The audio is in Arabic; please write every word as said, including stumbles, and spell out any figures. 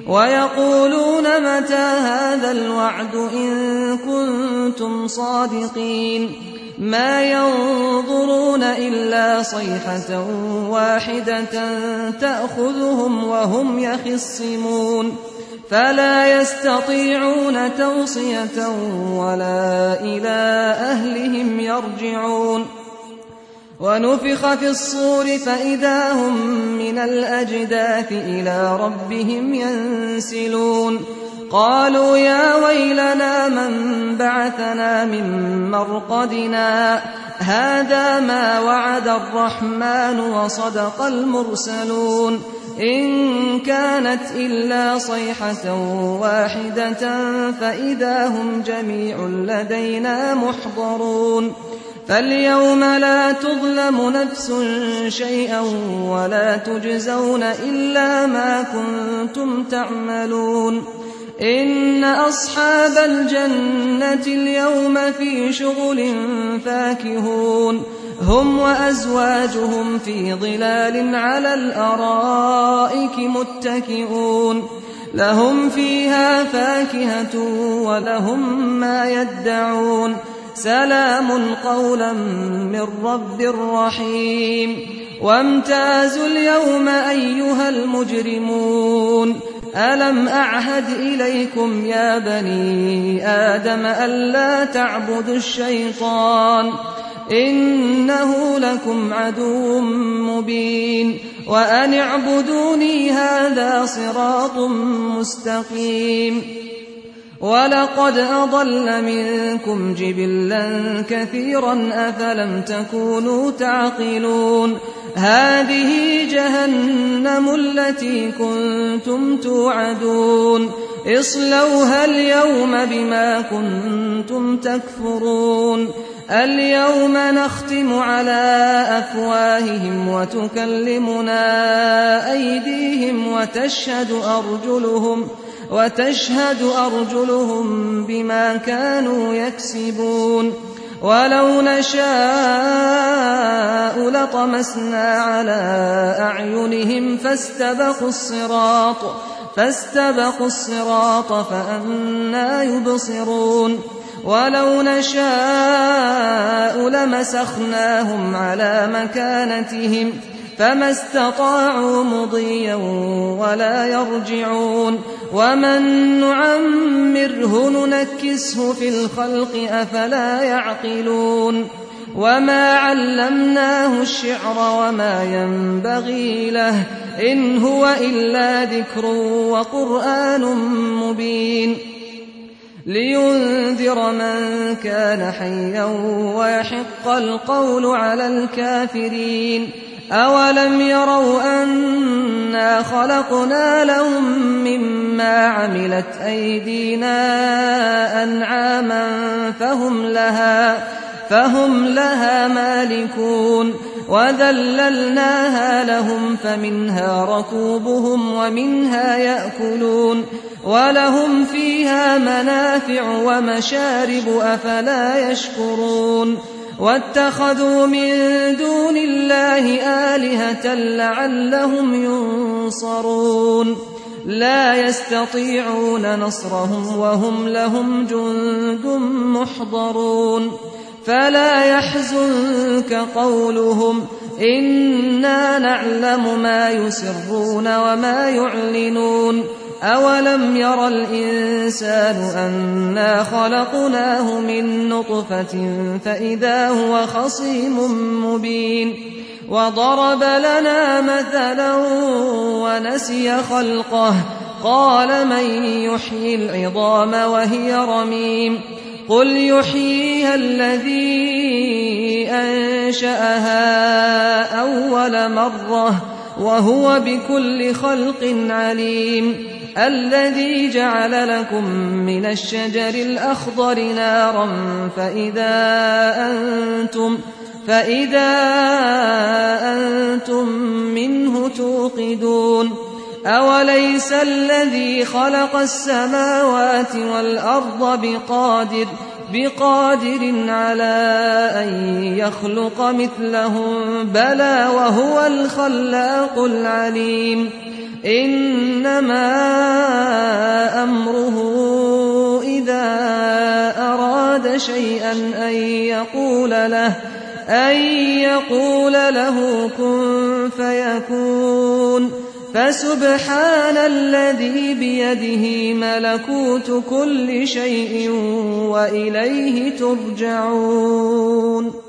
ويقولون متى هذا الوعد إن كنتم صادقين ما ينظرون إلا صيحة واحدة تأخذهم وهم يخصمون فلا يستطيعون توصية ولا إلى أهلهم يرجعون ونفخ في الصور فإذا هم من الأجداث إلى ربهم ينسلون قالوا يا ويلنا من بعثنا من مرقدنا هذا ما وعد الرحمن وصدق المرسلون إن كانت إلا صيحة واحدة فإذا هم جميع لدينا محضرون فاليوم لا تظلم نفس شيئا ولا تجزون إلا ما كنتم تعملون إن أصحاب الجنة اليوم في شغل فاكهون هم وأزواجهم في ظلال على الأرائك متكئون لهم فيها فاكهة ولهم ما يدعون سلام قولا من رب رحيم وامتازوا اليوم أيها المجرمون ألم أعهد إليكم يا بني آدم ألا تعبدوا الشيطان إنه لكم عدو مبين وأن اعبدوني هذا صراط مستقيم ولقد أضل منكم جبلا كثيرا أفلم تكونوا تعقلون هذه جهنم التي كنتم توعدون اصلوها اليوم بما كنتم تكفرون اليوم نختم على أفواههم وتكلمنا أيديهم وتشهد أرجلهم وتشهد أرجلهم بما كانوا يكسبون ولو نشاء لطمسنا على أعينهم فاستبقوا الصراط فاستبقوا الصراط فأنى يبصرون ولو نشاء لمسخناهم على مكانتهم فما استطاعوا مضيا ولا يرجعون ومن نعمره ننكسه في الخلق أفلا يعقلون وما علمناه الشعر وما ينبغي له إن هو إلا ذكر وقرآن مبين لينذر من كان حيا ويحق القول على الكافرين أولم يروا أنا خلقنا لهم مما عملت أيدينا أنعاما فهم لها فهم لها مالكون وذللناها لهم فمنها ركوبهم ومنها يأكلون ولهم فيها منافع ومشارب أفلا يشكرون واتخذوا من دون الله آلهة لعلهم ينصرون لا يستطيعون نصرهم وهم لهم جند محضرون فلا يحزنك قولهم إنا نعلم ما يسرون وما يعلنون أولم ير الإنسان أنا خلقناه من نطفة فإذا هو خصيم مبين وضرب لنا مثلا ونسي خلقه قال من يحيي العظام وهي رميم قل يحييها الذي أنشأها أول مرة وهو بكل خلق عليم الذي جعل لكم من الشجر الأخضر نارا فإذا أنتم فإذا أنتم منه توقدون أوليس الذي خلق السماوات والأرض بقادر بقادر على أن يخلق مثلهم بلى وهو الخلاق العليم إنما شيئا أن يقول له أن يقول له كن فيكون فسبحان الذي بيده ملكوت كل شيء وإليه ترجعون